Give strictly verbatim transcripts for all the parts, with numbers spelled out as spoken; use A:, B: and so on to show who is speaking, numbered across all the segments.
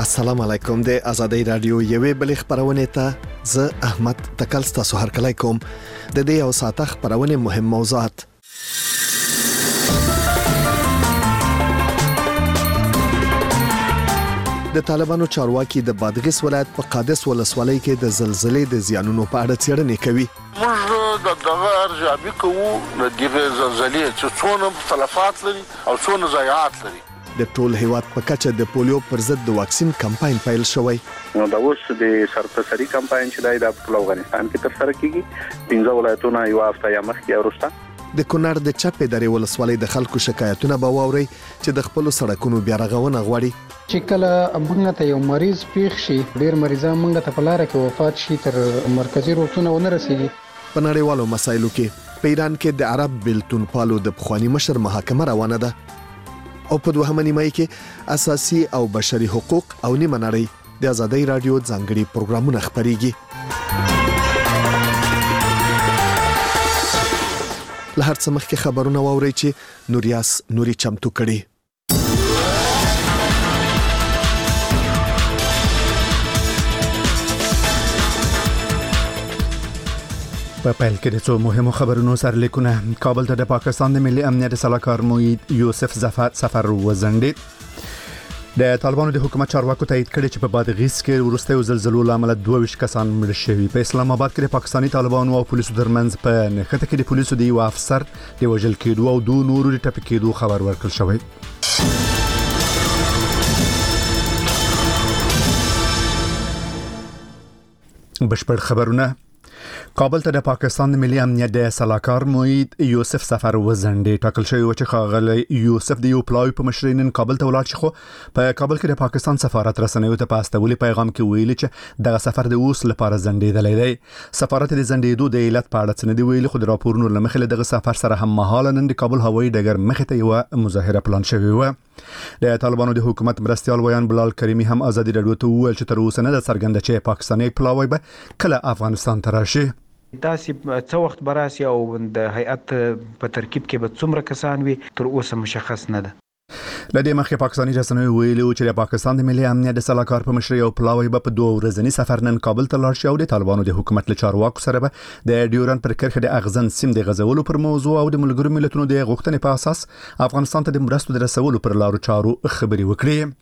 A: السلام علیکم د آزادۍ رادیو یوې بلې خبرونه ته زه احمد تکل ستاسو هرکلی کوم د دې یو ساعته خبرونه مهم موضوعات د طالبانو چارواکي د بادغیس ولایت په قادس ولسوالۍ کې د زلزلې د زیانونو په اړه څېړنې کوي.
B: موږ د دغه ارزیابي کوو د دغه زلزلې چې څونه تلفات لري او څونه ضایعات لري.
A: د ټول هیواد په کچه د پولیو پر ضد د واکسین کمپاین پیل شوی.
C: نو دا اوس د سرتسری کمپاین چې د ټول افغانستان کې تر سره کیږي پنځه ولایتونه یو هفته یا مخکې وروسته
A: د کونړ د چپې درې ولسوالۍ د خلکو شکایتونه به واوري چې د خپل سړکونو بیا رغونه غواړي.
D: چې کله موږ ته یو مریض پیښ شي ډیر مریضان موږ ته په لار کې وفات شي تر مرکزی روغتون ونه رسیږي.
A: په نړیوالو مسایلو کې په ایران کې د عرب بلتون پالو د پخوانی مشر محاکمه روانه ده او په دوهمه نیمه کې اساسي او بشري حقوق او نیمه نړۍ د آزادۍ رادیو ځانګړي پروګرامونه خبريږي. له هر څه مخکې خبرونه واورئ چې نوریاس نوري چمتو کړي. په پیل کې د څو مهمو خبرونو سرلیکونه. کابل ته د پاکستان د ملي امنیت سلاکار موید یوسف زفات سفر وزنډید. د طالبانو د حکومت چارواکو تایید کړي چې په بادغیس کې وروستیو زلزلو لامل دوه ویشت کسان مړه شوي. په اسلام آباد کې د پاکستاني طالبانو او پولیسو ترمنځ په نښته کې د پولیسو د یو افسر د وژل کېدو او دوه نورو د ټپي کېدو خبر ورکړل شوی. بشپړ خبرونه. کابل ته د پاکستان د ملي امنیت د سلاکار موید یوسف سفر وزنډید. ټاکل شوی و چې ښاغلی یوسف د یو پلاوی په مشرۍ نن کابل ته ولاړ شي، خو په کابل کې د پاکستان سفارت رسنیو ته په استولي پیغام کې ویلي چې دغه سفر د اوس لپاره ځنډېدلی دی. سفارت د ځنډېدو د علت په اړه څه نه دی ویلي، خو د راپورونو له مخې له دغه سفر سره هم مهاله نن د کابل هوایي ډګر مخې ته یوه مظاهره پلان شوې وه. د طالبانو د حکومت مرستیال ویان بلال کریمي هم آزادي رادیو ته وویل چې تر اوسه نه ده څرګنده چې پاکستاني پلاوی به کله افغانستان ته راشي.
E: تاسې څه وخت براسي او د هیئت په ترکیب کې به څومره کسان وي تر اوسه مشخص نه ده.
A: لدې مخکې پاکستاني رسنیو ویلي چې د پاکستان د ملي امنیت د سلاکار په مشرۍ او پلاوی به په دوه ورځني سفر نن کابل ته لاړ شي او د طالبانو د حکومت له چارواکو سره به د ډیورن پر کرښه د اغزن سیم د غزولو پر موضوع او د ملګرو ملتونو د غوښتنې په اساس افغانستان ته د مرستو د رسولو پر لارو چارو خبري وکړي.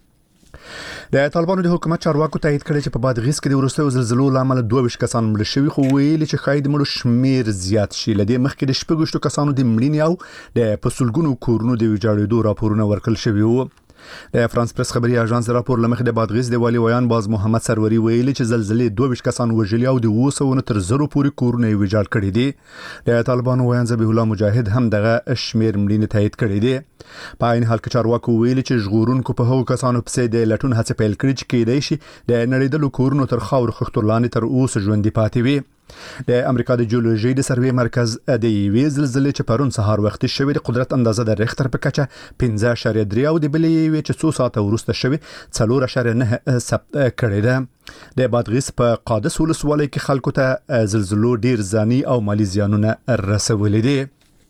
A: د طالبانو د حکومت چارواکو تایید کړي چې په بادغیس کې د وروستیو زلزلو لامل دوه ویشت کسان مړه شوي، خو ویلي چې ښایي د مړو شمیر زیات شي. لدې مخکې د شپږ ویشتو کسانو د مړینې او د په سلګونو کورونو د ویجاړېدو راپورونه ورکړل شوي وو. د فرانس پریس خبري اژانس راپور لمخې د بادغیس د والی ویان باز محمد سروري ویلي چې زلزلې دوه ویشت کسان وژلي او د اوه سوه تر زرو پورې کورونه ویجاړ کړي دي. د طالبانو ویان ذبیح الله مجاهد هم دغه شمیر مړینې تایید کړي دي. په عین حال کې چارواکو ویلي چې ژغورونکو په هغو کسانو پسې د لټون هڅې پیل کړي چې کېدای شي د نړیدلو کورونو تر خاورو خښتو لاندې تر اوسه ژوندي پاتې وي. د امریکا د جیولوژي د سروې مرکز د یوې زلزلې چې پرون سهار وختي شوې د قدرت اندازه د ریختر په کچه پنځه اعشاریه درې او د بلې یوې چې څو ساعته وروسته شوې څلور اعشاریه نه ثبت کړې ده. د بادغیس په قادس ولسوالۍ کې خلکو ته زلزلو ډیر ځاني او مالی زیانونه رسولي دي.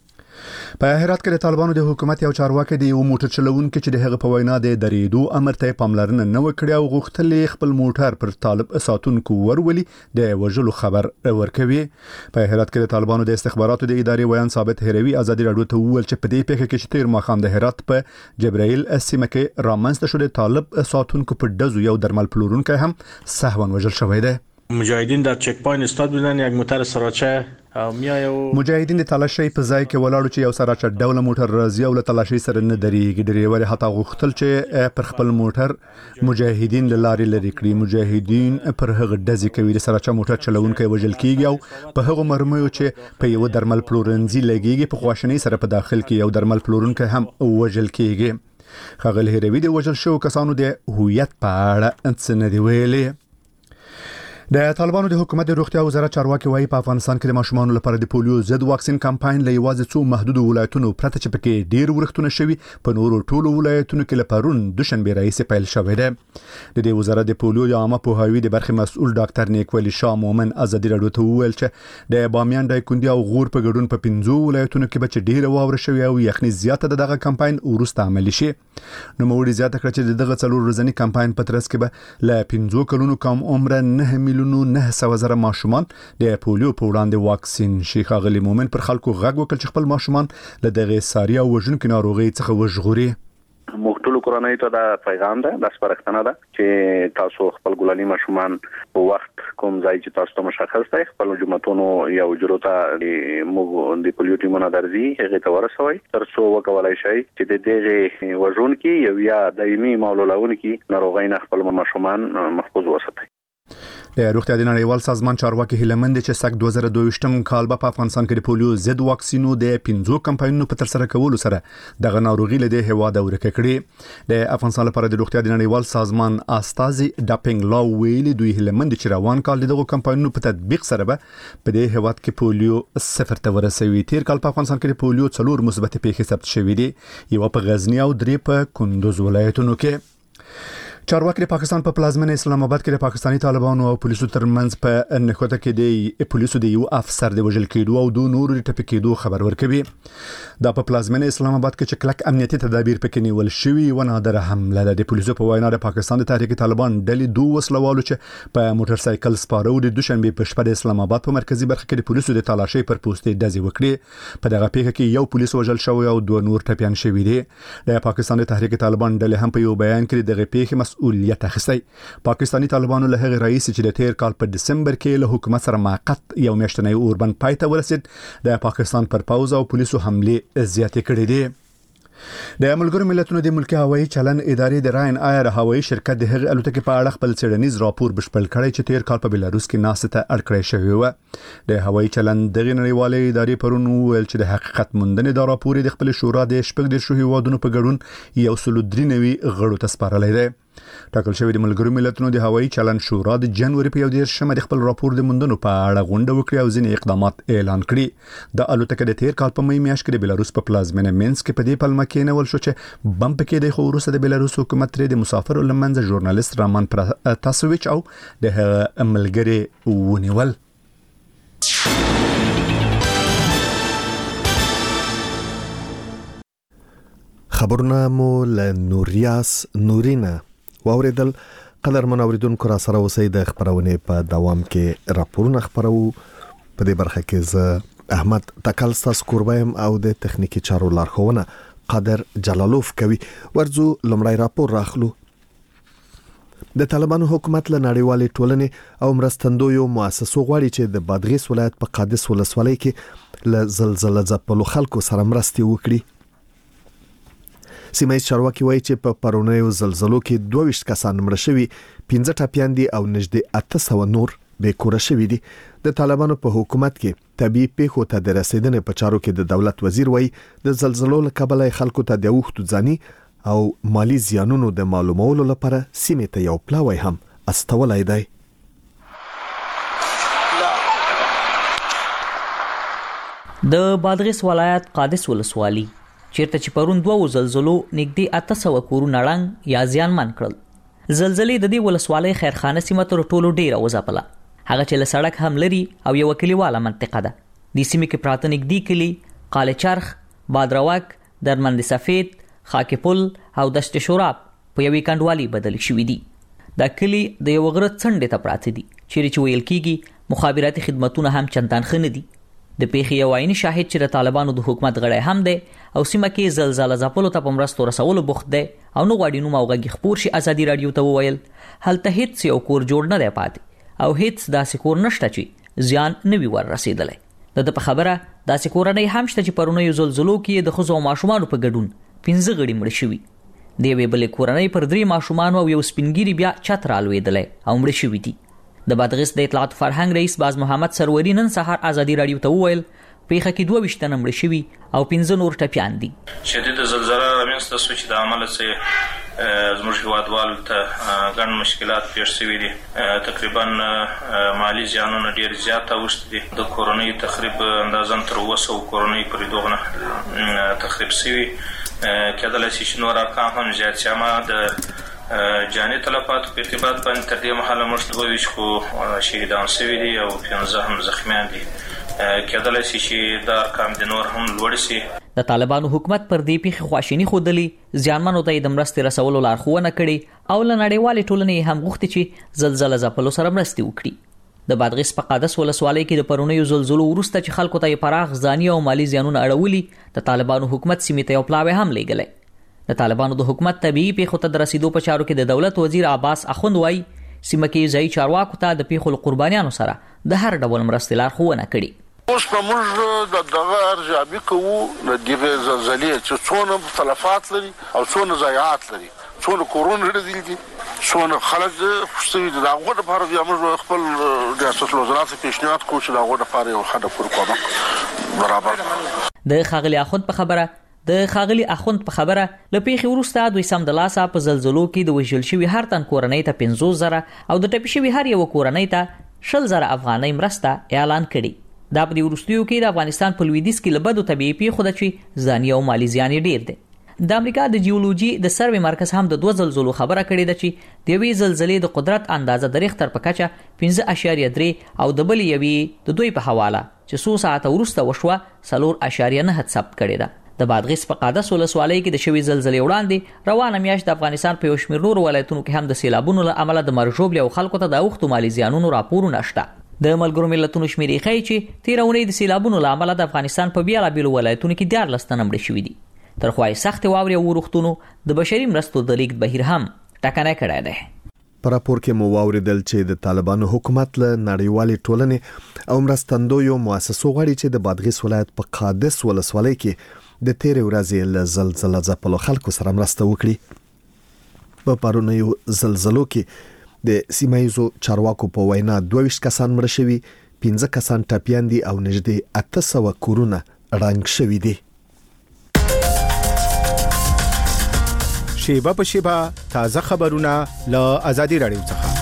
A: په هرات کې د طالبانو د حکومت یو چارواکي د یو موټر چلوونکي چې د هغه په وینا د درېدو امر ته پاملرنه نه وکړي او غوښتل خپل موټر پر طالب ساتونکو ورولي د وژلو خبر ورکوي. په هرات کې د طالبانو د استخباراتو د ادارې ویان ثابت هروي آزادي رادیو ته وویل چې په دې پیښه کې چې تیر ماښام د هرات په جبرائیل سیمه کې رامنځته شو د طالب ساتونکو په ډزو یو درمل پلورونکی هم سهوا وژل شوی دی.
F: مجاهدین در چک پوینت استاد بودن، یک موتر سراچه میای او
A: مجاهدین د تلاشي په ځای کې ولاړو چې یو سراچه ډول موټر راځي او له تلاشي سره نه درېږي. ډریور هتا غوښتل چې پر خپل موټر مجاهدین له لارې لري کړي. مجاهدین پر هغه ډزې کوي. د سراچه موټر چلوونکی وژل کیږي او په هغه مرمیو چې په یو درمل پلورنځي لګيږي په خواشنۍ سره په داخل کې یو درمل پلورونکی هم وژل کیږي. خغل هروي د وژل شو کسانو د هویت په اړه څه نه دی ویلي. د طالبانو د حکومت د روغتیا وزارت چارواکي وايي په افغانستان کې د ماشومانو لپاره د پولیو ضد واکسین کمپاین له یوازې څو محدود ولایتونو پرته چې پکې ډیر ورښتونه شوي په نورو ټولو ولایتونو کې لپارون دوشنبه راځي پیل شوی دی. د دې وزارت د پولیو د عامه پوهاوي د برخې مسؤل ډاکټر نیکولی شاه مومن آزادي رادیو ته وویل چې د بامیان دایکندي او غور په ګډون په پنځو ولایتونو کې به چې ډیر واوره شوی او یخني زیاته دغه کمپاین ورسته عملی شي. نو موري زیاته کړ چې دغه څلور ورځنی کمپاین په ترڅ کې به ل پنځو کلونو کم عمر نه میلیونو نه سوه زره ماشومان د پولیو په وړاندې واکسین شي. ښاغلي مومن پر خلکو غږ وکړ چې خپل ماشومان له دغه ساري او وژونکو ناروغي څخه وژغوري.
C: مختلف کورنۍ ته دا پیغام ده د سپارښتنه ده چې تاسو خپل ګلالي ماشومان په وخت کوم ځای چې تاسو ته مشخص دی خپل جمعتونو یا وجرو ته موږ د پولیو ټیمونه درځي هغه ته ورسوي تر څو وکولای شي چې د دغه وژونکي یو یا دایمي معلولونکي ناروغۍ نه خپل ماشومان محفوظ وساتي.
A: د روغتیا د نړیوال سازمان چارواکي هیلمند چې سک دوه زره دوه ویشتم کال په افغانستان کې د پولیو ضد واکسینو د پنځو کمپاینونو په تر سره کولو سره دغه ناروغي له د هواد ورکه کړي. د افغانستان لپاره د روغتیا د نړیوال سازمان استازي ډاپینګ لا ویلي دوی هیلمند چې روان کال دغه کمپاینونو په تطبیق سره به په د هواد کې پولیو صفر ته ورسوي. تیر کال په افغانستان کې د پولیو څلور مثبت پیښې ثبت شوې دي، یو په غزنی او درې په کندوز ولایتونو کې. چارواکي د پاکستان په پلازمینه اسلام آباد کې د پاکستانی طالبانو او پولیسو ترمنځ په نښته کې د پولیسو د یو افسر د وژل کېدو او دوه نورو د ټپي کېدو خبر ورکوي. دا په پلازمینه اسلام آباد کې چې کلک امنیتي تدابیر پکې نیول شوي و نادره حمله ده. د پولیسو په وینا د پاکستان د تحریک طالبان ډلې دوه وسلوالو چې په موټر سایکل سپاره د دوشنبه په شپه د اسلام آباد په مرکزی برخه کې د پولیسو د تلاشي پر پوسټې دزي وکړي. په دغه پیښه کې یو پولیس وژل شوی او دوه نور ټپيان شوي دي. د پاکستان د تحریک طالبان ډلې هم په یو بیان کې دغه پیښې مسؤلیت اخیستی. پاکستانی طالبانو له هغه رئیس چې د تیر کال په دسمبر کې له حکومت سره موقت یو میاشتنی اوربند پای ته ورسید د پاکستان پر پوز او پولیسو حمله زیاتې کړې دي. د ملګرو ملتونو د ملکی هوایي چلن ادارې د راین ایر هوایي شرکت د هغه الوتکې په اړه خپل څېړنیز راپور بشپړ کړی چې تیر کال په بلاروس کې ناسته اړ کړی شوی و. د هوایي چلن دغه نړیوالې ادارې پرون ویل چې د حقیقت موندنې دا راپور د خپل شورا د شپږ د شوهي وادونو په ګډون یو سل درې نوي غړو ته سپارلی دی. ټاکل شوی د ملګرو ملتونو د هوایي چلن شورا د جنوري په یو دیرشمه د خپل راپور د موندنو په اړه غونډه وکړه او ځینې اقدامات اعلان کړي. د الوتکه د تیر کال په مې میاشت کې د بلاروس په پلازمینه مینسک کې په دې پلمه کې نیول شو چې بم پکې د خو وروسته د بلاروس حکومت ترې د مسافر لمنځه ژورنالیست رامان پراتاسویچ او د ملګری ونیول.
G: خبرونه مو له نوریاس نورینه واوریدل. قدر منوریدونکو را سره اوسئ. د خبرونې په دوام کې راپورونه خبرو. په دې برخه کې زه احمد تکل ستاسو کوربایم او د تخنیکی چارو لارښوونه قادر جلالوف کوي. ورځو لمړی راپور راخلو. د طالبانو حکومت له نړیوالې ټولنې او مرستندویو مؤسسو غواړي چې د بادغیس ولایت په قادس ولسوالۍ کې له زلزلې ځپلو خلکو سره مرستې وکړي. سیمه چارواکي وایي چې په پرونیو زلزلو کې دوه ویشت کسان مړه شوي، پنځه ټپیان دي او نږدې اته سوه نور بې کوره شوي دي. د طالبانو په حکومت کې طبيعي پیښو ته د رسیدنې په چارو کې د دولت وزیر وایي د زلزلو له کبله خلکو ته د اوښتو ځاني او مالی زیانونو د معلومولو لپاره سیمه ته یو پلاوی هم استولای دی.
H: د بادغیس ولایت قادس ولسوالۍ چیرته چې پرون دوه زلزلو نږدې اته سوه کورونه ړنګ یا زیانمن کړل. زلزلې د دې ولسوالۍ خیرخانه سیمه تر ټولو ډیره وځپله، هغه چې له سړک هم لري او یو کلیواله منطقه ده. د سیمې کې پراته نږدې کلي قاله چرخ، بادروک، درمند سفید، خاک پل او دشت شوراب په یوې کنډوالي بدل شوي دي. دا کلی د یو غره څنډې ته پراته دي چیرې چې ویل کېږي مخابراتي خدمتونه هم چندان ښه نه دي. د پیښې یو عیني شاهد چې د طالبانو د حکومت غړی هم دی او سیمه کې زلزله ځپلو ته په مرستو رسولو بوخت دی او نه غواړي نوم او غږ خپور شي. ازادي راډیو ته وویل هلته هیڅ یو کور جوړ نه دی پاتې او هیڅ داسې کور نشته چې زیان نه وي ور رسېدلی. د ده په خبره داسې کورنۍ هم شته چې پرونیو زلزلو کې د ښځو او ماشومانو په ګډون پنځه غړي مړه شوي. د یوې بلې کورنۍ پر درې ماشومانو او یو سپینګیري بیا چت رالوېدلی او مړه شوي دي. د بادغیس د اطلاعات فرهنګ رئیس باز محمد سروري نن سهار ازادي راډیو ته وویل پیښه کې دوه ویشت تنه مړه شوي او پنځه نور ټپیان دي.
I: شدید زلزله رامنځته شوه چې د عمله څخه زموږ هیوادوالو ته ګڼ مشکلات پیښ شوي دي. تقریبا مالی زیانونه ډېر زیات اوښتي دي. د کورنۍ تخریب اندازاً تر اوه سوه کورنۍ پورې دغه تخریب شوي. کېدلی شي چې نور ارقام هم زیات شي. اما د جاني تلفاتو په ارتباط باندې تر دې مهاله موږ دوه ویشت خو شهیدان شوي دي او پنځه هم زخمیان دي. کېدلی شي چې دا ارقام د نور هم لوړ شي.
H: د طالبانو حکومت پر دې پیښې خواشینی خوده ځانمنو ته د مرستې رسولو لارښوونه کړې او له نړیوالې ټولنې هم غوښتي چې زلزلہ ځپلو سره مرستې وکړي. د بادغیس په قادس ولسوالۍ کې د پرونیو زلزلو وروسته چې خلکو ته پراخ ځاني او مالی زیانونه اړولي د طالبانو حکومت سیمې ته یو پلاوی هم لېږلی. د طالبانو د حکومت طبيعي پیښو ته د رسیدو په چارو کې د دولت وزیر عباس اخوند وایي سیمه کې ځای چارواکو ته د پیښو قربانیانو سره د هر ډول مرستې لارښوونه کړې.
B: اوس په موږ د دغه ارزیابي کوو د دغه زلزلې چې څونه تلفات لري او څونه ضایعات لري، څونه کورونه لري دي، څونه خلک خوشتوي دي. دغه لپاره بیا موږ خپل ریاست الوزرا ته پیشنهاد کوو چې دغه لپاره یو ښه ډول کوم برابر. د
H: خاغلی اخوند په خبره د خاغلی اخوند په خبره ل پیښې وروسته دوی سم د لاسه په زلزلو کې د وژل شوی هر تن کورنۍ ته پنځوس زره او د ټپي شوی هر یو کورنۍ ته شل زره افغانۍ مرسته اعلان کړي. دا په وروستیو کې د افغانستان په لویدیځ کې لبدو طبيعي پیښو د چې ځاني او مالی زیان ډیر دي. د امریکا د جیولوژي د سروې مرکز هم د دوه زلزلو خبره کړې ده چې د یوې زلزلې د قدرت اندازه د ریختر په کچه پنځه اعشاریه درې او د بل یوې د دوی په حواله چې څو ساعته وروسته وشوه څلور اعشاریه نه ثبت کړې ده. د بادغیس په قادس ولسوالۍ کې د شوی زلزلې وړاندې روانه میاشت د افغانستان په یو شمېر نورو ولایتونو کې هم د سیلابونو له امله د مرګ ژوبل او خلکو ته د اوښتو مالی زیانونو راپورونه شته. د ملګرو ملتونو شمیرې ښیي چې تیر اونۍ د سیلابونو له امله د افغانستان په بیلابیلو ولایتونو کې دیارلس تنه مړه شوي دي. تر خو یې سختې واورې او ورښتونو د بشري مرستو د لیږد بهیر هم ټکنی کړی دی.
G: په راپور کې مو واوریدل چې د طالبانو حکومت له نړیوالې ټولنې او مرستندویو مؤسسو غواړي چې د بادغیس ولایت په قادس ولسوالۍ کې د تیرې ورځې له زلزلې ځپلو خلکو سره مرسته وکړي. په پرونیو زلزلو کې د سیمایزو چارواکو په وینا دوه ویشت کسان مړه شوي، پنځه کسان ټپیان دي او نږدې اته سوه کورونه ړنګ شوي دي.
A: شیبه په شیبه تازه خبرونه له آزادي رادیو څخه.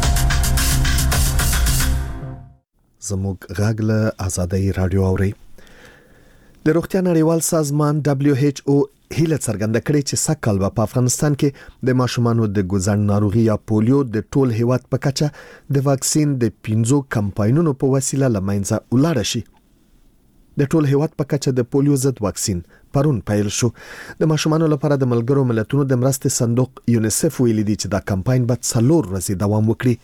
G: زموږ غږ له آزادي رادیو اوري. د روغتیا نړیوال سازمان دبليو ایچ او هیله څرګنده کړې چې سږ کال په افغانستان کې د ماشومانو د ګوزن ناروغي یا پولیو د ټول هیواد په کچه د واکسین د پنځو کمپاینونو په وسیله لمنځه ولاړ شي. د ټول هیواد په کچه د پولیو ضد واکسین پرون پیل شو. د ماشومانو لپاره د ملګرو ملتونو د مرستې صندوق یونیسف ویلي دی چې دا کمپاین به څلور ورځې دوام وکړي.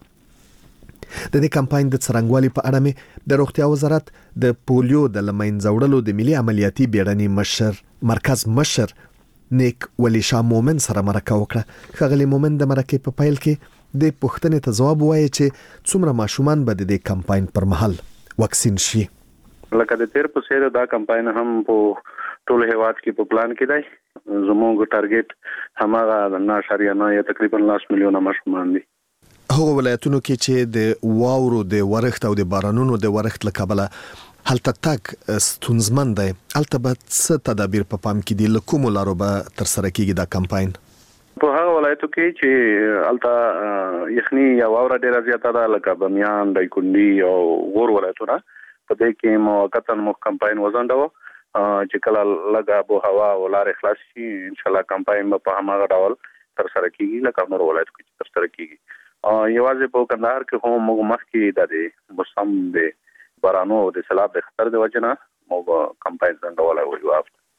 G: د دې کمپاین د څرنګوالي په اړه مې د روغتیا وزارت د پولیو د لمنځه وړلو د ملي عملیاتي بیړني مشر مرکز مشر نیک ولی شاه مومن سره مرکه وکړه. خغلی مومن د مرکې په پیل کې د پوښتنې ته ځواب وایي چې څومره ماشومان به د دې کمپاین پر مهال واکسین شي.
C: لکه د تیر په څیر دا کمپاین هم په ټول هیواد کې په پلان کې دی. زموږ ټارګټ هماغه نه اعشاریه نه تقریبا لاس میلیونه ماشومان دي.
G: هغه ولایتونو کې چې د واورو د ورښت او د بارانونو د ورښت له کبله هلته تک ستونزمن دی، هلته به څه تدابیر په پام کې دي؟ له کومو لارو به ترسره کیږي دا کمپاین؟
C: په هغه ولایتو کې چې هلته یخني یا واوره ډیره زیاته ده لکه بامیان، دایکنډي او غور ولایتونه، په دې کې موقتا موږ کمپاین وزندو چې کله لږه آب و هوا او لارې خلاص شي ان شاء الله کمپاین به په هماغه ډول ترسره کیږي لکه نور ولایتو کې ترسره کیږي. یوازې په کندهار کې هم موږ مخکې د موسم د بارانو او د سیلاب د خطر د وجه نه موږ کمپاین ځنډولی و.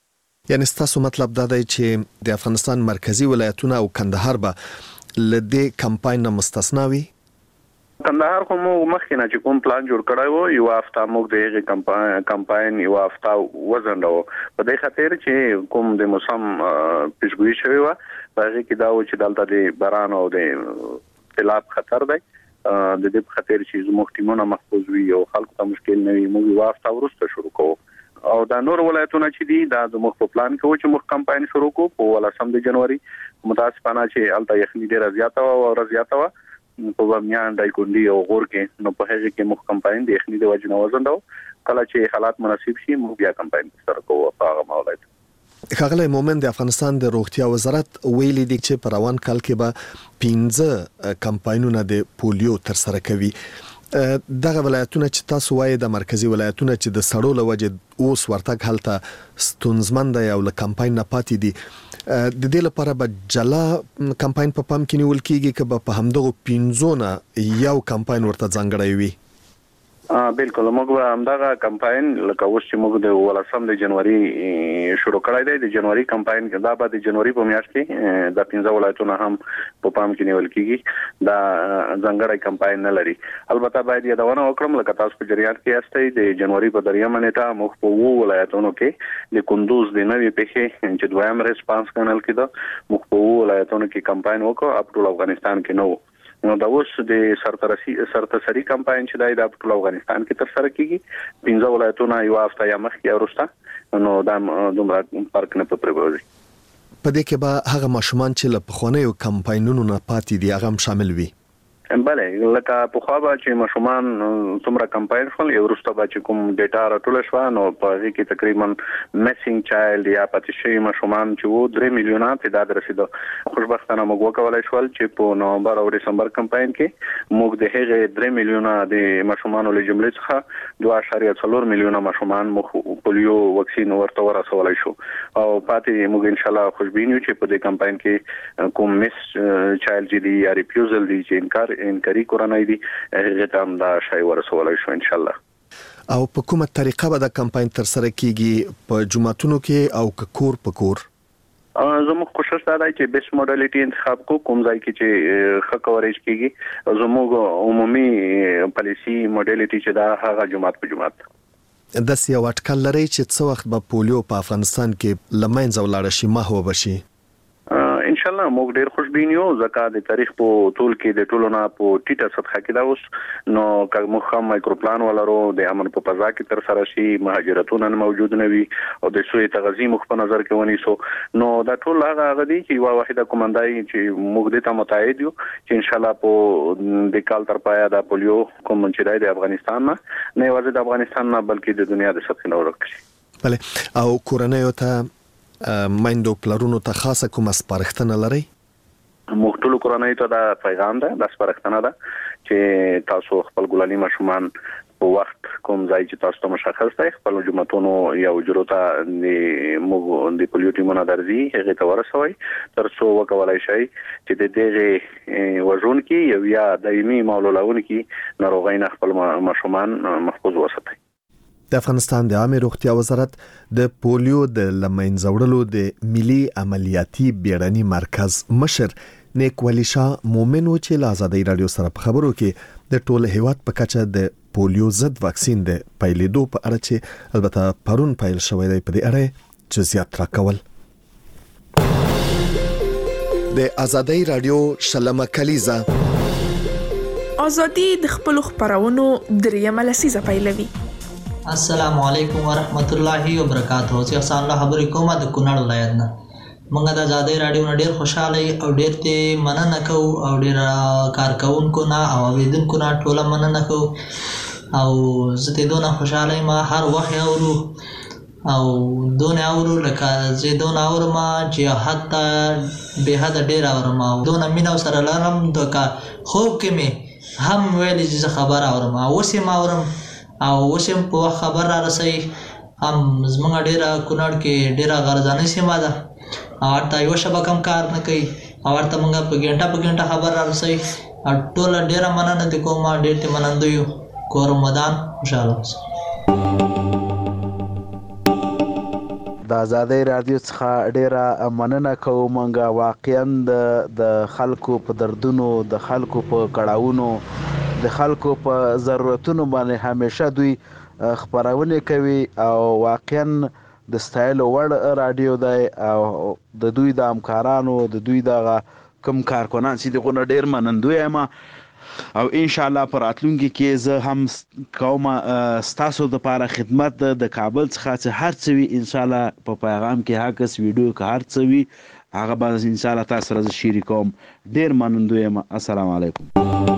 G: یعنی ستاسو مطلب دا دی چې د افغانستان مرکزی ولایتونه او کندهار به له دې کمپاین نه مستثنا وي؟
C: کندهار خو موږ مخکې نه چې کوم پلان جوړ کړی و، یو هفته موږ د هغې کمپاین یو هفته وځنډو په دې خاطر چې کوم د موسم پیشګویي شوې وه په هغې کې دا و چې دلته د باران او د سیلاب خطر دی. د دې په خاطر چې زموږ ټیمونه محفوظ وي او خلکو ته مشکل نه وي موږ یو هفته وروسته شروع کوو. او دا نور ولایتونه چې دي دا زموږ په پلان کې و چې موږ کمپاین شروع کوو په ولسم د جنوري. متاسفانه چې هلته یخني ډېره زیاته وه او واوره زیاته وه په بامیان، دایکنډي او غور کې، نو په هغې کې موږ کمپاین د یخني د وجې نه وځنډو. کله چې حالات مناسب شي موږ بیا کمپاین ترسره کوو په هغه ولایت.
G: ښاغلی مومن، د افغانستان د روغتیا وزارت ویلي دی چې په روان کال کې به پنځه کمپاینونه د پولیو ترسره کوي. دغه ولایتونه چې تاسو وایي د مرکزی ولایتونه چې د سړو له وجې اوس ورتګ هلته ستونزمن دی او له کمپاین نه پاتې دي، د دې لپاره به جلا کمپاین په پام کې نیول کېږي که به په همدغو پنځو نه یو کمپاین ورته ځانګړی وي؟
C: بالکل موږ همدغه کمپاین لکه اوس چې موږ د ولسم د جنوري شروع کړی دی د جنوري کمپاین کې دا به د جنوري په میاشت کې د پنځه ولایتونو هم په پام کې نیول کیږي دا ځانګړی کمپاین نه لري. البته باید یادونه وکړم لکه تاسو په جریان کې یاستئ د جنوري په دریمه نیټه موږ په وو ولایتونو کې د کندوز د نوې پیښې چې دویم ریسپانس کانال کې دا موږ په وو ولایتونو کې کمپاین وکړو په ټول افغانستان کې نو نو دا اوس د سرترسي سرتسري کمپاین چې دای د ټول افغانستان کې تر سره کیږي پنځه ولایتونه یو هفته یا مخکې ورسته نو دا دومره فرق نه پرېږدي.
G: په دې کې به هغه ماشومان چې له پخوانیو کمپاینونو نه پاتې دي هغه شامل وي.
C: بله لکه په خو به چې ماشومان څومره کمپاین شول یو ورسته به چې کوم ډیټا راټول شو نو په هغه کې تقریبا میسینګ چایلډ یا پاتې شوی ماشومان چې وو درې میلیونه تعداد رسیدو. خوشبختانه موږ وکولای شول چې په نومبر او دسمبر کمپاین کې موږ د هغه درې میلیونه د ماشومان له جملې څخه دوه اعشاریه څلور میلیونه ماشومان موږ پولیو واکسین ورته ورسولای شو او پاتې موږ ان شاء الله خوشبین یو چې په دې کمپاین کې کوم مس چایلډ دی یا ریفیوزل دی چې انکار انکاری کورنۍ دي هغه ته دا شای ورسولای شو ان شاء الله.
G: او په کومه طریقه به دا کمپاین تر سره کیږي په جمعتونو کې او کور په کور؟
C: زموږ کوشش دا دی چې بیس موډالیټي انتخاب کو کوم ځای کې چې ښه کوریج کیږي زموږ عمومي پالیسی موډالیټي چې دا هغه جمعات په جمعات
G: د سیاو اټکل لري چې څو وخت به پولیو په افغانستان کې لمنځه ولاړ شي محو بشي.
C: ان شاء الله موږ ډیر خوشبین یو ځکه د تاریخ په ټول کې د ټولو نه په ټیټه سطح کې دا اوس نو کوم هم مایکرو پلان ولرو د امن په فضا کې تر سره شي مهاجرتونه موجود نه وي او د سوی تغذیه مخ په نظر کې ونی سو نو دا ټول هغه غدي چې یو واحده کومندای چې موږ د ته متعهد یو چې ان شاء الله په د کال تر پایا د پولیو کوم چې د افغانستان نه نه یوازې د افغانستان نه بلکې د دنیا د سطح نه ورکړي.
G: بله او کورنۍ ته مایندو پلرونو ته خاصه کومه سپارښتنه لري؟
C: موږ ټول کورنۍ ته دا پیغام ده د سپارښتنه ده چې تاسو خپل ګلالي ماشومان په وخت کوم ځای چې تاسو ته مشخص دی خپل جمعتونو یا وجرو ته د موږ د پولیو ټیمونو درځي هغه ته ورسوي تر څو وکولای شي چې د دغه وژون کې یو یا دایمي معلولون کې ناروغي نه خپل ماشومان محفوظ وساتي.
G: د افغانستان د عامه روغتیا وزارت د پولیو د لمنځه وړلو د ملي عملیاتي بیړني مرکز مشر نیک ولی شاه مومن و چې له ازادي رادیو سره په خبرو کې د ټول هیواد په کچه د پولیو ضد واکسین د پیلېدو په اړه چې البته پرون پیل شوی دی په دې اړه چې زیات راکول. د ازادي رادیو شلمه کلیزه
J: ازادي د خپل خبرونو دریمه لسیزه پیلوي.
K: السلام علیکم ورحمت الله وبرکاتہ. زه حسن الله خبرې کوم د کونړ ولایت نه. موږ د ازادي رادیو نه ډیر خوشاله او ډیر ته مننه کوو او ډیر کارکونکو نه او اوریدونکو نه ټول مننه کوو او زه ته دونه خوشاله ما هر وخت اورو او دونه اورو لکه زه دونه اورم چې حتی به حد ډیر اورم او دونه مینه سره لرم د خوب کې مې هم ویل چې خبر اورم او اوسې ما اورم او اوسم په خبر را رسي هم زمونږ ډیره کونړ کې ډیره غرضانه سیمه ده او ورته یو شبه کم کار نه کوي او ورته موږ په ګنټه په ګنټه خبر را رسي او ټول ډیره مننه د کوم ډیر ته منندو یو کور رمضان انشاءالله.
L: د ازادي رادیو څخه ډیره مننه کوم موږ واقعا د خلکو په دردونو د خلکو په کړهونو د خلکو په ضرورتونو باندې همیشه دوی خبرونه کوي او واقعا د ستایلو وړ رادیو دی او د دوی د همکارانو د دوی د کوم کارکنان چې دغه ډیر منندوی یم او ان شاء الله پر راتلونکي کې زه هم کوم ستاسو د لپاره خدمت د کابل څخه چې هر څه وي ان شاء الله په پیغام کې هکس ویډیو کې هر څه وي هغه به ان شاء الله تاسو سره شریک کوم. ډیر منندوی یم. السلام علیکم.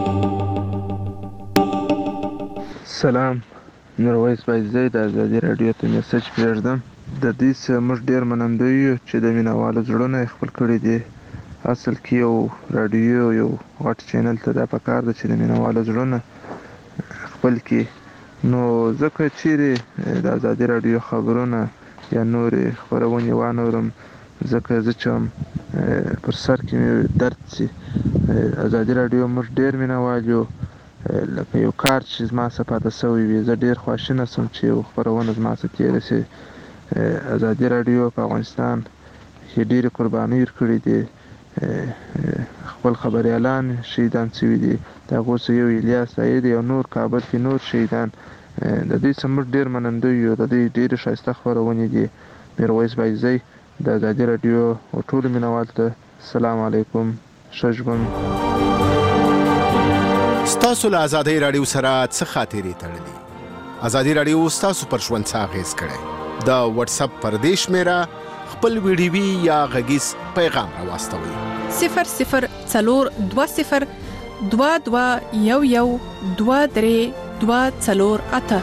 M: سلام، نورویس بایزی د ازادي رادیو ته میسج پرېږدم. د دې څخه موږ ډېر منندوی یو چې د مینوالو زړونه یې خپل کړي دي. اصل کې یو رادیو یو غټ چینل ته دا پکار ده چې د مینوالو زړونه خپل کړي نو ځکه چیرې د ازادي رادیو خبرونه یا نورې خپرونې وانورم ځکه زه چې پر سر کې مې درد شي. ازادي رادیو موږ ډېر مینوال یو لکه یو کار چې زما څخه پاته شوی وي، زه ډېر خواشینه شوم چې یو خپرونه زما څخه تېره شي. ازادي راډیو په افغانستان کې ډېرې قربانۍ ورکړي دي، خپل خبریالان شهیدان شوي دي، د هغو څخه یو الیاس سعید او نور کابل کې نور شهیدان. د دوی څخه موږ ډېر منندوی یو، د دوی ډېرې ښایسته خپرونې دي. میرویس بایزی د ازادي راډیو او ټولو مینوالو ته السلام علیکم، ښه ژوند.
N: ستاسو له ازادي راډیو سره څه خاطرې تړلي؟ ازادي راډیو ستاسو پر ژوند څه اغېز کړی؟ د واتس اپ پردیش میرا خپل ویډیوي یا غږیز پیغام راواستوئ.
J: صفر صفر څلور دوه صفر دوه دوه یو یو دوه درې دوه څلور اته.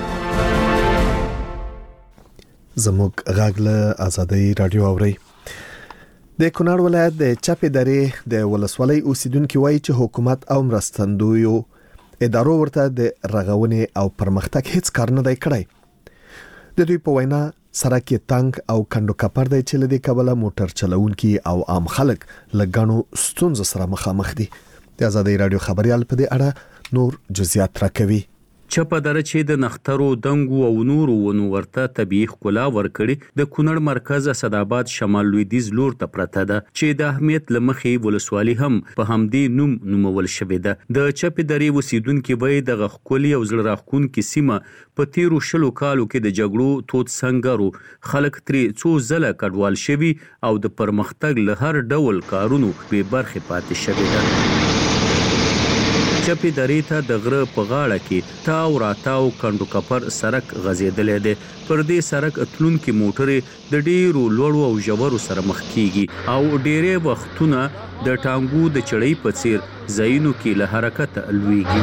G: زموږ غږ له ازادي راډیو اوري. د کونړ ولایت د چپې درې د ولسوالۍ اوسیدونکو وایي چې حکومت او مرستندویو ادارو ورته د رغونې او پرمختګ هیڅ کار نه دی کړی. د دوی په وینا سړک تنګ او کندو کپر دی چې لدی کبله موټر چلونکي او عام خلک لګانو ستونزو سره مخامخ دي. د ازادي راډیو خبريال په دې اړه نور جزئیات راکوي.
O: چپه دره چې د نخترو دنګو او نورو ونو ورته طبيعي ښکلا ورکړي د کونړ مرکز اسداباد شمال لویدیځ لور ته پرته ده چې د اهمیت لمخې ولسوالي هم په همدې نوم نومول شوې ده. د چپه درې وسیدونکو وای د غخکولي او زړه راخونکو سیمه په تیرو شلو کالو کې د جګړو توت سنگرو خلک ترې څو ځله کډوال شوي او د پرمختګ له هر ډول کارونو به برخه پاتې شوي ده. چپی درې ته د غره په غاړه کې تاو راتاو کندو کپر سړک غځېدلې ده. پر دې سړک اتلونکو موټرې د ډیرو لوړو او ژورو سره مخ کیږي او ډیره وختونه د ټانګو د چړې په څیر ځایونو کې له حرکت لويږي.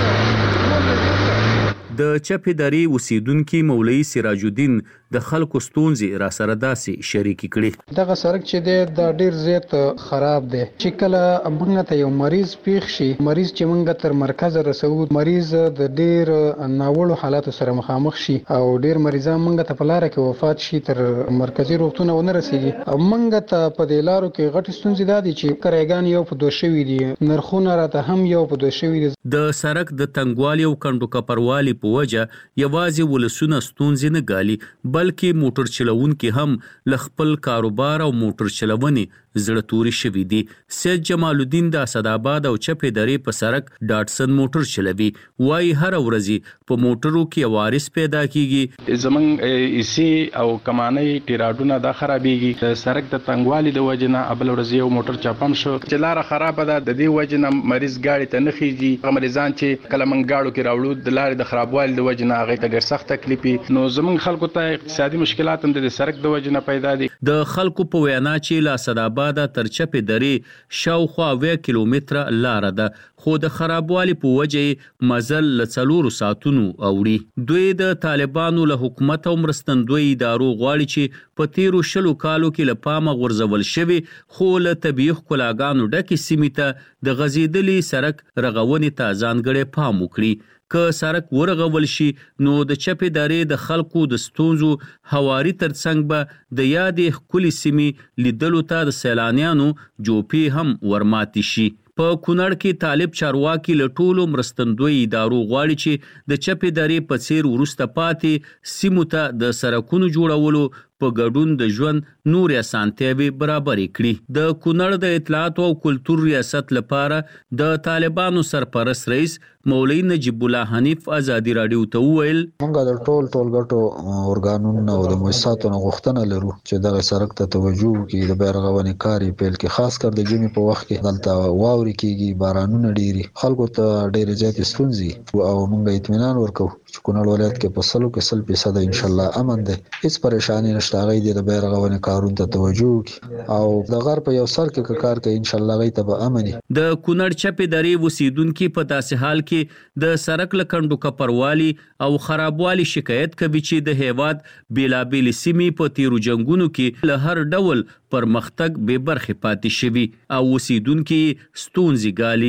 O: د چپی درې اوسیدونکو مولوی سراج الدین د خلکو ستونزې را سره داسې شریک کړي.
D: دغه سړک چې دی دا ډیر زیات خراب دی چې کله موږ ته یو مریض پیښ شي، مریض چې موږ تر مرکز رسو، مریض د ډیر ناوړو حالاتو سره مخامخ شي او ډیر مریضان موږ ته په لار کې وفات شي، تر مرکزی روغتون ونه رسیږي. موږ ته په دې لارو کې غټ ستونزې دي چې کرایګان یو په دوه شوي دي، نرخونه راته هم یو په دوه شوي دي.
O: د سړک د تنګوالي او کندو کپروالي په وجه یوازې ولسونه ستونزې نه ګالي بلکې موټر چلوونکي هم ل خپل کاروبار او موټر چلونې زړه توري شوي دي. سید جمال الدین د اسداباد او چپې درې په سړک ډاټسن موټر چلوي، وای هر ورځ په موټرو کې وارث پیدا کیږي.
P: زمنګ ایسی او کمانې ټیراډونه د خرابېږي، د سړک د تنګوالي د وجنه ابل ورځ یو موټر چاپم شو چې لار خراب ده، د دې وجنه مریض گاډي ته نه خيږي. مریضان چې کله من گاډو کې راوړو د لارې د خرابوالي د وجنه هغه ته ډېر سخت تکلیفي، نو زمنګ خلکو ته اقتصادي مشکلات هم د سړک د وجنه پیدا دي.
O: د خلکو په وینا چې لا اسداباد تر چپې درې شاوخوا اوه کیلومتره لار ده، خو د خرابوالي په وجه مزل له څلورو ساعتونو اوړي. دوی د طالبانو له حکومت او مرستندوی ادارو غواړي چې په تیرو شلو کالو کې له پامه غورځول شوي خو له طبیعي ښکلاګانو ډکې سیمې ته د غځېدلي سړک رغونې ته ځانګړی پام وکړي. که سړک ورغول شي نو د چپې درې د خلکو د ستونزو هواري ترڅنګ به د یادې ښکلې سیمې لیدلو ته د سیلانیانو جوپې هم ورماتې شي. په کونړ کې طالب چارواکي له ټولو مرستندوی ادارو غواړي چې د چپې درې په څیر وروسته پاتې سیمو ته د سړکونو جوړولو په ګډون د ژوند نور اسانتیاوي برابرې کړي. د کونړ د اطلاعات او کلتور ریاست لپاره د طالبانو سرپرست رئیس مولوی نجیب الله حنیف ازادي راډیو ته وویل،
Q: موږ د ټول ټولګټو اورګانونو او د مؤسساتو غوښتنه لرو چې دغه سړک ته توجه وکړي، د بیرغونې کاری پیل کې خاص کر د جمی په وخت کې دلته واوري کېږي، بارانونه ډیری، خلکو ته ډېرې زیاتې ستونزې او موږ اطمینان ورکو چې کونړ ولایت کې په سلو کې سل فیصد ان شاء الله امن دی، هیڅ پریشانی نشته. هغه د بیرغونې کارونو ته توجه وکړي او د غر په یو سر کې کار کوي، ان شاء الله هغه ته به امن.
O: د کونړ چپې درې وسیدونکو په داسې حال کې د سړک لکندو کپروالي او خرابوالي شکایت کوي چې د هیواد بیلابېل سیمې په تیرو جنگونو کې له هر ډول پرمختګ به برخه پاتې شوي او وسیدونکو ستونزې ګالي.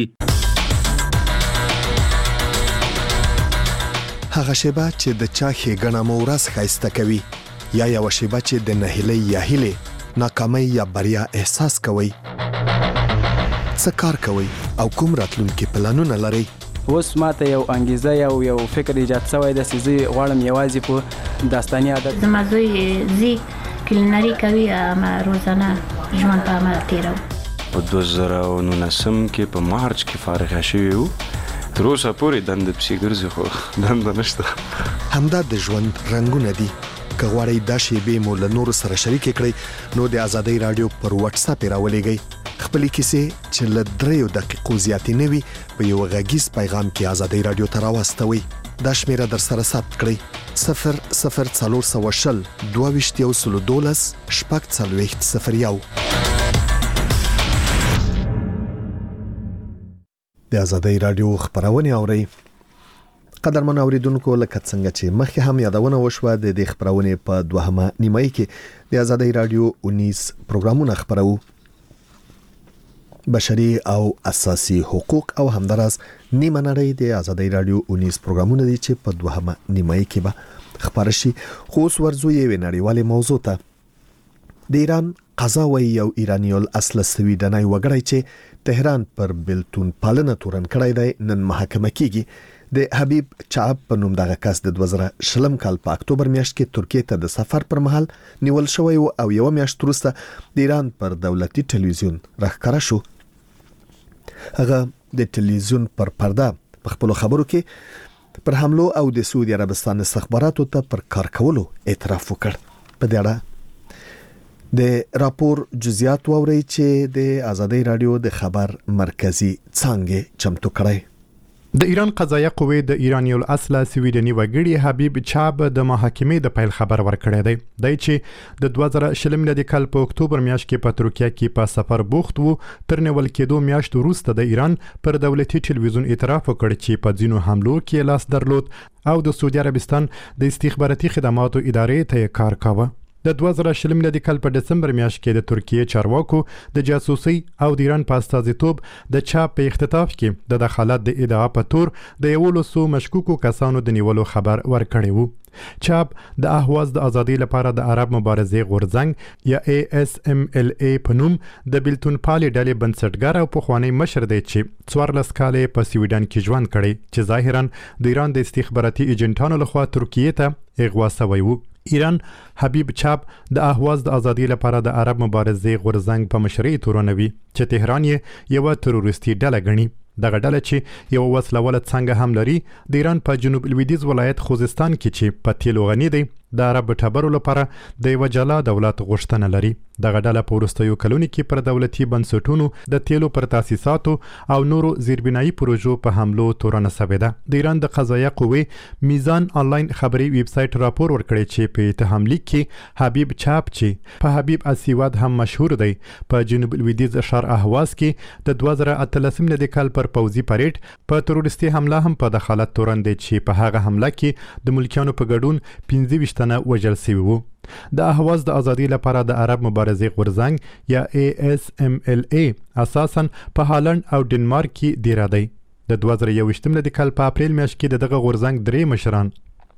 G: هغه شیبه چې د چا ښېګڼه مو ورځ ښایسته کوي یا یو شیبه چې د نهیلۍ یا هیلې ناکامۍ یا بریا احساس کوئ، څه کار کوئ او کوم راتلونکي پلانونه لرئ؟
R: اوس ماته یو انګیزه یو یو فکر ایجاد شوی دی چې زه غواړم یوازې په داستاني ادب.
S: زما زوی زی کلینري کوي، ما روزانه ژوند په عمل تیرو.
T: په دوه زره او نولسم کې په مارچ کې فارغ شوی وو. تر اوسه پورې دنده پسې ګرځي خو دنده نشته.
G: همدا د ژوند رنګونه دي. که غواړئ دا شیبې مو له نورو سره شریکې کړئ نو د ازادۍ راډیو پر واتس اپ راولېږئ. خپلې کیسې چې له دریو دقیقو زیاتې نه وي په یو غږیز پیغام کې ازادۍ راډیو ته راواستوئ. دا شمیره در سره ثبت کړئ: صفر صفر څلور سوه شل دوه ویشت یو سلو دولس شپږ څلوېښت صفر یو. د ازادۍ راډیو خبرونه اورئ. قدرمن اوریدونکو، لکه څنګه چې مخکې هم یادونه وشوه د دې خبرونه په دوهمه نیمایي کې د ازادۍ راډیو اونیس پروګرامونه خبرو. بشري او اساسي حقوق او همدارس نیمه نړۍ د ازادۍ راډیو اونیس پروګرامونه دي چې په دوهمه نیمایي کې به خبر شي. خو اوس ورځو یې نړیواله موضوع ته. د ایران قضاوی یو ایرانی الاصل سویډنای وګړی چې تهران پر بلتون پالنه تورن کړی دی نن محاکمه کیږي. د حبیب چاب په نوم دغه کس د دوه زره شلم کال په اکتوبر میاشت کې ترکیه ته د سفر پر مهال نیول شوی او یو میاشت وروسته د ایران پر دولتي ټلویزیون راښکاره شو. هغه د ټلویزیون پر پرده په خپل خبرو کې پر حملو او د سعودي عربستان استخباراتو ته پر کار کولو اعتراف وکړ. په دې اړه د راپور جزئیات ووري چې د ازادۍ راډیو د خبر مرکزی څنګه چمتو کړی.
U: د ایران قضایه قوې د ایرانی الاصل سویډني وګړي حبیب چاب د محاکمې د پیل خبر ورکړی دی. دای چې د دوه زره شلم د کال په اکتوبر میاشت کې په ترکیه کې په سفر بوخت وو. تر نیول کېدو میاشت وروسته د ایران پر دولتي ټلویزیون اعتراف وکړ چې په ځینو حملو کې لاس درلود او د سعودي عربستان د استخباراتي خدماتو ادارې ته کار کاوه. د دوه زره شلم د کال په دسمبر میاشت کې د ترکیه چارواکو د جاسوسي او د ایران په استازیتوب د چاپ په اختطاف کې د دخالت د ادعا په تور د یو لسو مشکوکو کسانو د نیولو خبر ورکړی وو. چاپ د اهواز د ازادۍ لپاره د عرب مبارزې غورځنګ یا ای اس ام ال ای په نوم د بلتون پالي ډلې بنسټګر او پخوانی مشر دی چې څوارلس کاله په سویډن کې ژوند کړی چې ظاهرا د ایران د استخباراتي ایجنټانو لخوا ترکیه ته اغوا شوی وو. ایران حبیب چاب د اهواز د ازادۍ لپاره د عرب مبارزې غورځنګ په مشرۍ تورنوي چې تهران یې یو تروریستي ډله ګڼي. دغه ډله چې یو وسلواله څنګه هم لري د ایران په جنوب لویدیځ ولایت خوزستان کې چې په تیلو غني دی د عرب ټبرو لپاره د یو جلا دولت غوښتنه لري. دغه ډله په وروستیو کلونو کې پر دولتي بنسټونو د تیلو پر تاسیساتو او نورو زیربنایي پروژو په حملو تورنه شوې ده. د ایران د قضایه قوې میزان آنلاین خبري ویب سټ راپور ورکړی چې په اتهام لیک کې حبیب چاپ چې په حبیب اسیواد هم مشهور دی په جنوب لویدیځ شهر اهواز کې د دوه زره اتلسم د کال پر پوځي پریډ په تروریستي حمله هم په دخالت تورن دی چې په هغه حمله کې د ملکیانو په ګډون پنځه ویشت تنه وژل شوي وو. د اهواز د ازادۍ لپاره د عرب مبارزې غورځنګ یا ای اس ام ال ای اساساً په هالند او ډنمارک کې دیره دی. د دوه زره یوویشتم د کال په اپریل میاشت کې دغه غورځنګ درې مشران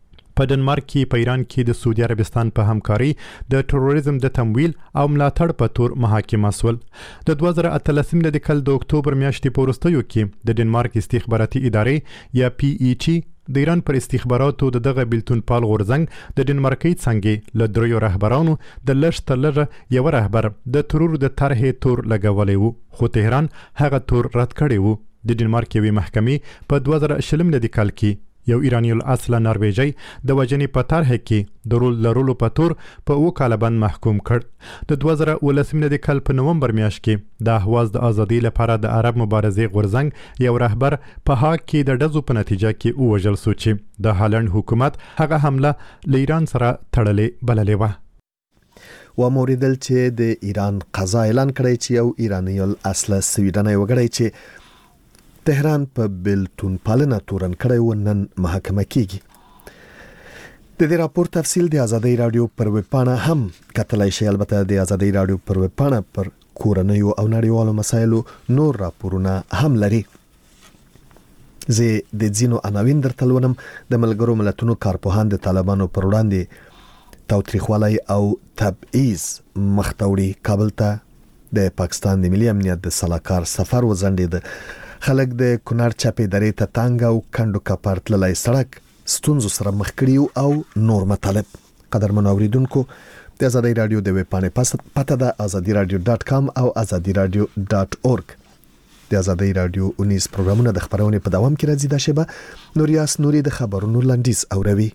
U: په ډنمارک کې په ایران کې د سعودي عربستان په همکاري د تروریزم د تمویل او ملاتړ په تور محاکمه شول. د دوه زره اتلسم د کال د اکتوبر میاشتې په وروستیو کې د ډنمارک استخباراتي ادارې یا پی ای ټي د ایران پر استخباراتو د دغه بلتون پال غورځنګ د ډنمارکي څنګه له دریو رهبرانو د لږ تر لږه یو رهبر د ترور د طرحې تور لګولې وو، خو تهران هغه تور رد کړی وو. د ډنمارک یوې محکمې په دوه زره شلم د کال کې یو ایرانی الاصل نرویجی د وجنې په طرح کې د رول لرلو په تور په او کال باندې محکوم کړ. د دوه زره ولسم د کال په نومبر میاشت کې د اهواز د ازادۍ لپاره د عرب مبارزې غورځنګ یو رهبر په هاګ کې د ډزو په نتیجه کې وژل شو چې د هالند حکومت هغه حمله له ایران سره تړلې بللې و.
G: و موریدل چې د ایران قضا اعلان کړی چې یو ایرانی الاصل سویډنای وګړی چې تهران په بلتون پالنه تورن کړی و نن محاکمه کیږي. د دې راپور تفصیل د ازادۍ راډیو پر ویب پاڼه هم کتلای شئ. البته د ازادۍ راډیو پر ویب پاڼه پر کورنیو او نړیوالو مسایلو نور راپورونه هم لري. زه د ځینو عناوین درته لولم. د ملګرو ملتونو کارپوهان د طالبانو پر وړاندې تاوتریخوالی او تبعیض مخ ته وړي. کابل ته د پاکستان د ملي امنیت د سلاکار سفر وځنډېد خلک د کونړ چپې درې ته تانګ او کندو کپر تللای سړک ستونزو سره مخ کړیو او نور مطالب. قدرمن اوریدونکو د آزادۍ رادیو د ویب پاڼې پته ده آزادي رادیو ډاټ کام او آزادي رادیو ډاټ اورګ. د آزادۍ رادیو اونیز پروګرامونه د خبرونې په دوام کې راځي. دا شبه نوریاس نوري د خبرونو لنډیز اوروي.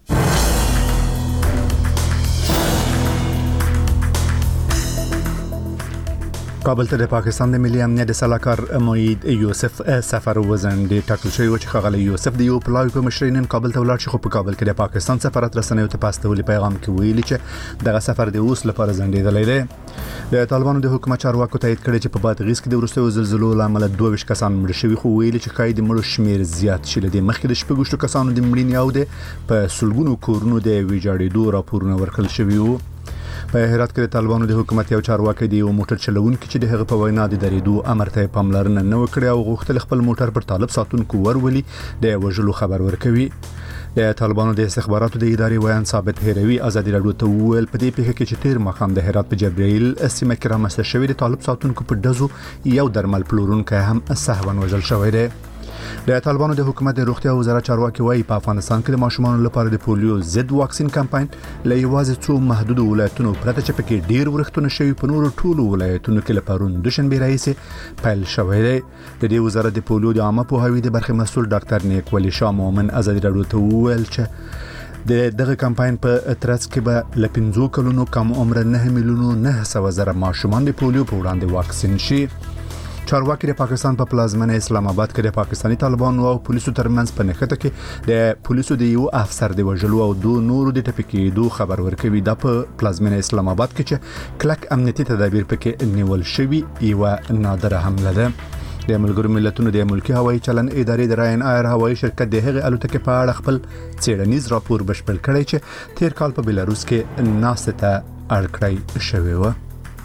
A: کابل ته د پاکستان د ملي امنیت د سلاکار موید یوسف سفر وزن د ټاکل شوی و چې خغلی یوسف د یو پلاوی په مشرۍ نن کابل ته ولاړ شي، خو په کابل کې د پاکستان سفارت رسنیو ته پاستولي پیغام کې ویلي چې دغه سفر د اوس لپاره ځنډېدلی دی. د طالبانو د حکومت چارواکو تایید کړی چې په بادغیس کې د وروستیو زلزلو له امله دوه ویشت کسان مړه شوي، خو ویلي چې ښایي د مړو شمېر زیات شي. له دې مخکې د شپږ ویشتو کسانو د مړینې او د په سلګونو کورونو د ویجاړېدو راپورونه ورکړل شوي وو. په هرات کې د طالبانو د حکومت یو چارواکي دی یو موټر چلوونکي چې د هغه په وینا د درېدو امر ته پاملرنه نه وکړي او غوښتل خپل موټر پر طالب ساتونکو ورولي د وژلو خبر ورکوي. د طالبانو د استخباراتو د ادارې ویان ثابت هروي آزادي رادیو ته وویل په دې پیښه کې چې تیر مخام د هرات په جبرائیل سیمه کې رامنځته شوی د طالب ساتونکو په ډزو یو درمل پلورونکی هم سهوا وژل شوی دی. د طالبانو د حکومت د روغتیا وزارت چارواکي وايي په افغانستان کې د ماشومانو لپاره د پولیو ضد واکسین کمپاین له یوازې څو محدود ولایتونو پرته چې پکې ډیر ورښتونه شوي په نورو ټولو ولایتونو کې لپاره دوشنبه راځي پیل شوی دی. د دې وزارت د پولیو د عامه پوهاوي د برخې مسؤل ډاکټر نیک ولی شاه مومن آزادي رادیو ته وویل چې د دغه کمپاین په ترڅ کې به ل پنځو کلونو کم عمر نه میلیونو نه سوه زره ماشومان د پولیو په وړاندې واکسین شي. چارواکي د پاکستان په پلازمینه اسلام آباد کې د پاکستاني طالبانو او پولیسو ترمنځ په نښته کې د پولیسو د یو افسر د وژلو او دوه نورو د ټپکېدو خبر ورکوي. د په پلازمینه اسلام آباد کې چې کلک امنیتي تدابیر پکې نیول شوي یو نادره حمله ده. د ملګرو ملتونو د ملکی هوایي چلن ادارې د راین ایر هوایي شرکت د هغې الوتکې په اړه خپل څېړنیز راپور بشپړ کړی چې تیر کال په بلاروس کې ناستې ته اړ کړی شوی و.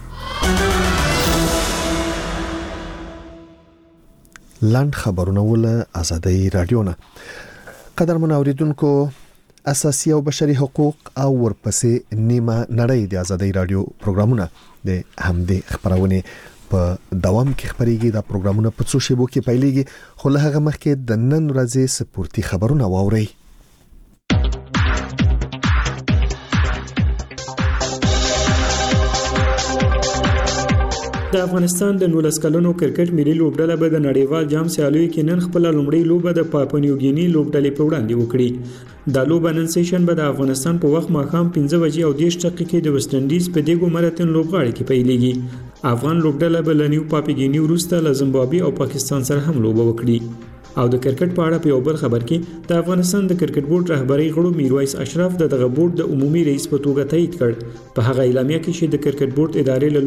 G: لاند خبرونه ول آزادۍ رادیو نه. قدرمن اوریدونکو اساسي او بشري حقوق او ورپسې نیمه نړۍ د آزادۍ رادیو پروګرامونه د همدې خبرونه په دوام کې خبريږي. دا پروګرامونه په څو شیبو کې پیلېږي، خو له هغه مخکې د نن ورځې سپورتي خبرونه واورئ.
E: د افغانستان د نولس کلنو کرکټ ملي لوبډله به د نړیوال جام سیالیو کې نن خپل لومړی لوبه د پاپوا نیو ګینی لوبډلې په وړاندې وکړي. د لوبه نن سیشن به د افغانستان په وخت ماښام پنځه بجې او دېرش دقیقې د ویسټ انډیز په دیګو مراتن لوبغاړي کې پیلېږي. افغان لوبډله به له نیو پاپوا ګینی وروسته له زیمبابوې او پاکستان سره هم لوبه وکړي. او د کرکټ په اړه په یو بل خبر کې د افغانستان د کرکټ بورډ رهبری غړو میرویس اشرف د دغه بورډ د عمومي رئیس په توګه تایید کړ. په هغه اعلامیه کې چې د کرکټ بورډ ادارې له